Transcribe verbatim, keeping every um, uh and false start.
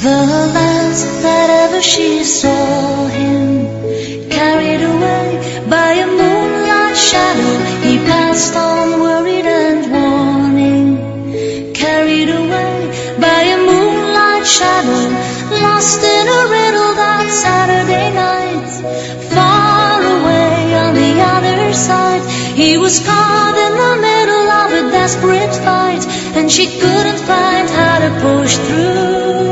The last that ever she saw him, carried away by a moonlight shadow, he passed on worried and warning. Carried away by a moonlight shadow, lost in a riddle that Saturday night. Far away on the other side, he was caught in the middle of a desperate fight, and she couldn't find how to push through.